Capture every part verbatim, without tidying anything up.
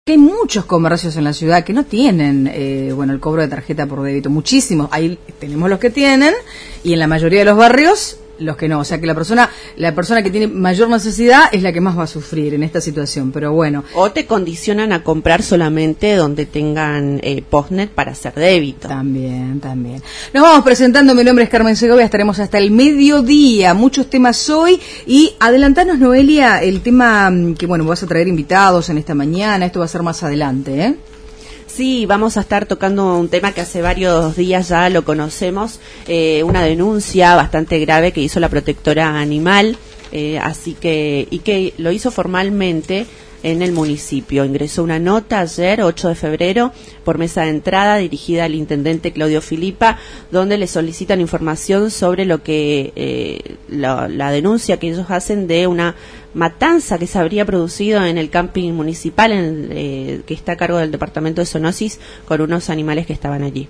que hay muchos comercios en la ciudad que no tienen, eh, bueno, el cobro de tarjeta por débito, muchísimos. Ahí tenemos los que tienen y en la mayoría de los barrios los que no, o sea que la persona la persona que tiene mayor necesidad es la que más va a sufrir en esta situación, pero bueno. O te condicionan a comprar solamente donde tengan eh, postnet para hacer débito. También, también. Nos vamos presentando, mi nombre es Carmen Segovia, estaremos hasta el mediodía, muchos temas hoy, y adelantanos, Noelia, el tema que, bueno, vas a traer invitados en esta mañana, esto va a ser más adelante, ¿eh? Sí, vamos a estar tocando un tema que hace varios días ya lo conocemos, eh, una denuncia bastante grave que hizo la protectora animal, eh, así que y que lo hizo formalmente en el municipio. Ingresó una nota ayer, ocho de febrero, por mesa de entrada dirigida al intendente Claudio Filipa, donde le solicitan información sobre lo que eh, la, la denuncia que ellos hacen de una matanza que se habría producido en el camping municipal en, eh, que está a cargo del departamento de zoonosis con unos animales que estaban allí.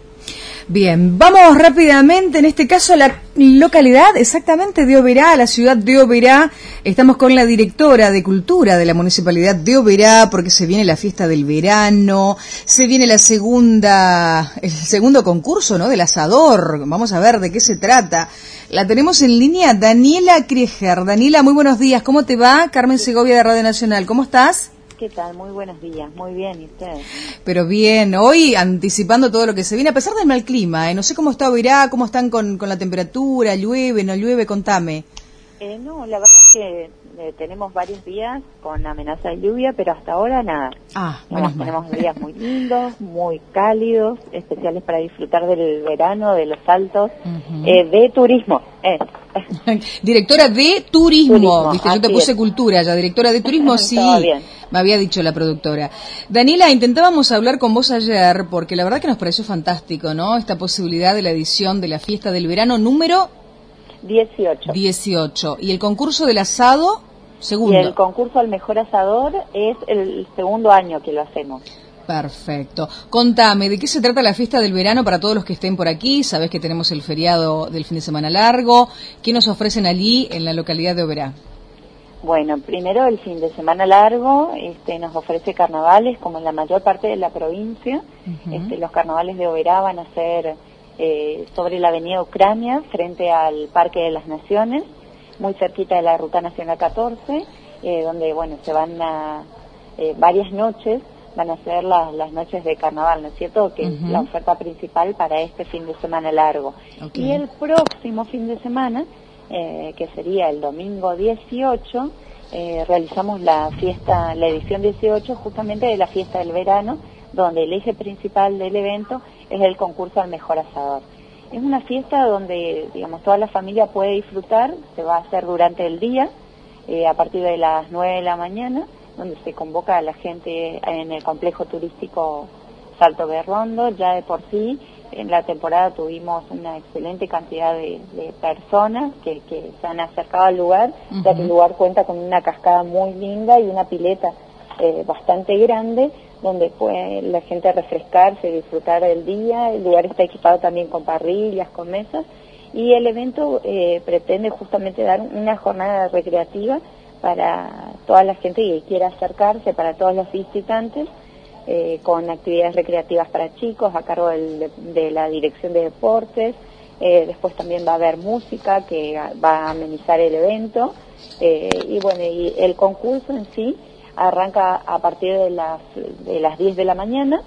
Bien, vamos rápidamente, en este caso a la localidad exactamente de Oberá, la ciudad de Oberá. Estamos con la directora de Cultura de la Municipalidad de Oberá, porque se viene la fiesta del verano, se viene la segunda, el segundo concurso, ¿no?, del asador. Vamos a ver de qué se trata. La tenemos en línea, Daniela Krieger. Daniela, muy buenos días, ¿cómo te va? Carmen Segovia de Radio Nacional, ¿cómo estás? ¿Qué tal? Muy buenos días, muy bien, ¿y ustedes? Pero bien, hoy anticipando todo lo que se viene, a pesar del mal clima, ¿eh? No sé cómo está Oberá, cómo están con, con la temperatura, llueve, no llueve, contame. Eh, no, la verdad es que eh, tenemos varios días con amenaza de lluvia, pero hasta ahora nada. Ah, tenemos, tenemos días muy lindos, muy cálidos, especiales para disfrutar del verano, de los saltos, uh-huh. eh, de turismo. Eh. Directora de turismo, turismo viste, yo te puse es. cultura ya, directora de turismo, sí, me había dicho la productora. Daniela, intentábamos hablar con vos ayer, porque la verdad que nos pareció fantástico, ¿no?, esta posibilidad de la edición de la fiesta del verano número dieciocho. dieciocho. ¿Y el concurso del asado? Segundo. Y el concurso al mejor asador es el segundo año que lo hacemos. Perfecto. Contame, ¿de qué se trata la fiesta del verano para todos los que estén por aquí? Sabés que tenemos el feriado del fin de semana largo. ¿Qué nos ofrecen allí en la localidad de Oberá? Bueno, primero el fin de semana largo este, nos ofrece carnavales, como en la mayor parte de la provincia. Uh-huh. Este, los carnavales de Oberá van a ser eh, sobre la avenida Ucrania, frente al Parque de las Naciones, muy cerquita de la Ruta Nacional catorce, eh, donde, bueno, se van a eh, varias noches. Van a ser las, las noches de carnaval, ¿no es cierto?, que uh-huh. es la oferta principal para este fin de semana largo. Okay. Y el próximo fin de semana, eh, que sería el domingo dieciocho, eh, realizamos la fiesta, la edición dieciocho, justamente de la fiesta del verano, donde el eje principal del evento es el concurso al mejor asador. Es una fiesta donde, digamos, toda la familia puede disfrutar, se va a hacer durante el día, eh, a partir de las nueve de la mañana, donde se convoca a la gente en el complejo turístico Salto Berrondo. Ya de por sí, en la temporada tuvimos una excelente cantidad de, de personas que, que se han acercado al lugar, uh-huh. ya que el lugar cuenta con una cascada muy linda y una pileta eh, bastante grande, donde puede la gente refrescarse, disfrutar del día. El lugar está equipado también con parrillas, con mesas, y el evento eh, pretende justamente dar una jornada recreativa para toda la gente que quiera acercarse, para todos los visitantes, eh, con actividades recreativas para chicos a cargo del, de, de la Dirección de Deportes. Eh, después también va a haber música que va a amenizar el evento, eh, y bueno, y el concurso en sí arranca a partir de las, de las diez de la mañana,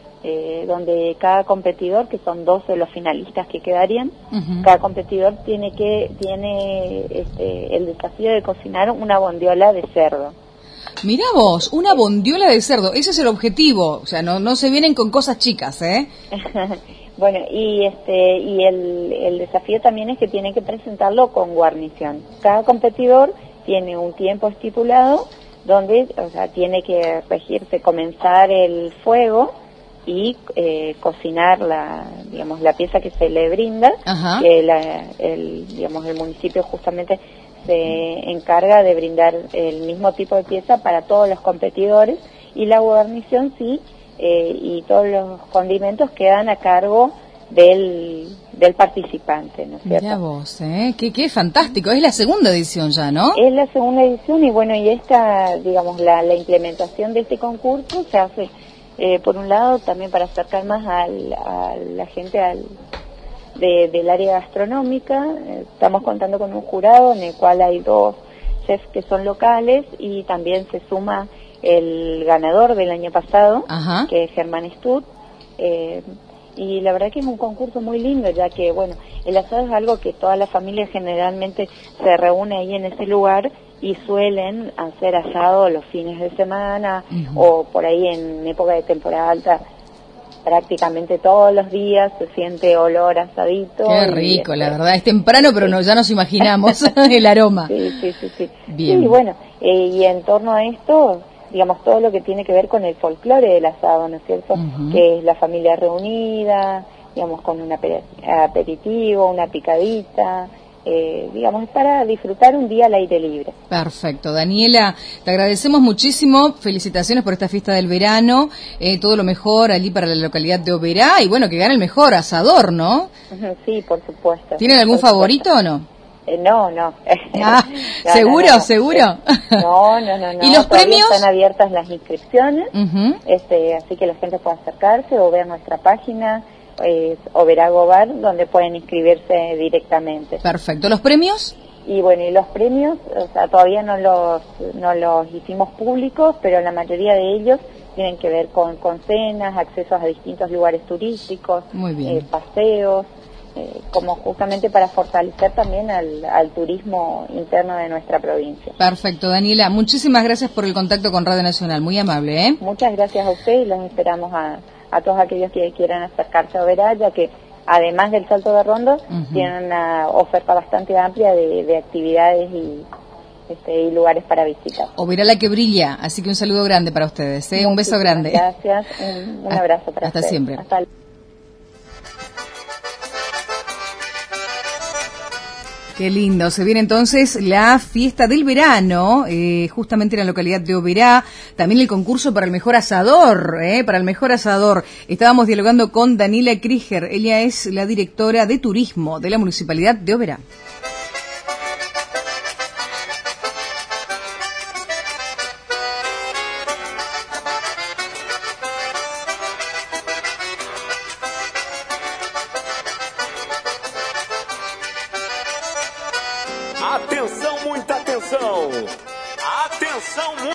Eh, donde cada competidor, que son doce los finalistas que quedarían, uh-huh. cada competidor tiene que tiene este, el desafío de cocinar una bondiola de cerdo. Mirá vos, una bondiola de cerdo, ese es el objetivo, o sea, no no se vienen con cosas chicas, ¿eh? Bueno, y este y el, el desafío también es que tiene que presentarlo con guarnición. Cada competidor tiene un tiempo estipulado donde, o sea, tiene que regirse, comenzar el fuego y eh, cocinar la digamos la pieza que se le brinda. Ajá. Que la, el digamos el municipio justamente se encarga de brindar el mismo tipo de pieza para todos los competidores, y la guarnición sí, eh, y todos los condimentos quedan a cargo del, del participante, ¿no es cierto? Mirá vos, ¿eh? Qué, qué fantástico, es la segunda edición ya, ¿no? Es la segunda edición y bueno, y esta, digamos, la, la implementación de este concurso se hace, eh, por un lado, también para acercar más al, a la gente al, de, del área gastronómica. Eh, estamos contando con un jurado en el cual hay dos chefs que son locales y también se suma el ganador del año pasado, Ajá. que es Germán Stut. Eh, y la verdad que es un concurso muy lindo, ya que, bueno, el asado es algo que toda la familia generalmente se reúne ahí en ese lugar y suelen hacer asado los fines de semana uh-huh. o por ahí en época de temporada alta, prácticamente todos los días se siente olor a asadito. Qué rico, y, la verdad, es temprano, pero sí. no, ya nos imaginamos el aroma. Sí, sí, sí, sí. Bien. Y bueno, eh, y en torno a esto, digamos, todo lo que tiene que ver con el folclore del asado, ¿no es cierto? Uh-huh. Que es la familia reunida, digamos, con un aperitivo, una picadita, eh, digamos, es para disfrutar un día al aire libre. Perfecto. Daniela, te agradecemos muchísimo, felicitaciones por esta fiesta del verano, eh, todo lo mejor allí para la localidad de Oberá, y bueno, que gane el mejor asador, ¿no? Uh-huh, sí, por supuesto. ¿Tienen algún por favorito supuesto. o no? Eh, no, no. Ah, no ¿seguro, no, no. seguro? No, no, no, no. ¿Y los premios? Están abiertas las inscripciones, uh-huh. este, así que la gente puede acercarse o ver nuestra página, es Oberá Gobar, donde pueden inscribirse directamente. Perfecto. ¿Los premios? Y bueno, y los premios, o sea, todavía no los, no los hicimos públicos, pero la mayoría de ellos tienen que ver con, con cenas, accesos a distintos lugares turísticos, Muy bien. Eh, paseos. Eh, como justamente para fortalecer también al, al turismo interno de nuestra provincia. Perfecto, Daniela, muchísimas gracias por el contacto con Radio Nacional, muy amable, ¿eh? Muchas gracias a usted y los esperamos a, a todos aquellos que quieran acercarse a Oberá, ya que además del Salto de Rondo, uh-huh. tienen una oferta bastante amplia de, de actividades y, este, y lugares para visitar. Oberá la que brilla, así que un saludo grande para ustedes, ¿eh? Un beso grande. Gracias, un, un abrazo para Hasta ustedes. siempre. Hasta Qué lindo, se viene entonces la fiesta del verano, eh, justamente en la localidad de Oberá, también el concurso para el mejor asador, eh, para el mejor asador. Estábamos dialogando con Daniela Krieger, ella es la directora de turismo de la Municipalidad de Oberá. Atenção, muita atenção! Atenção!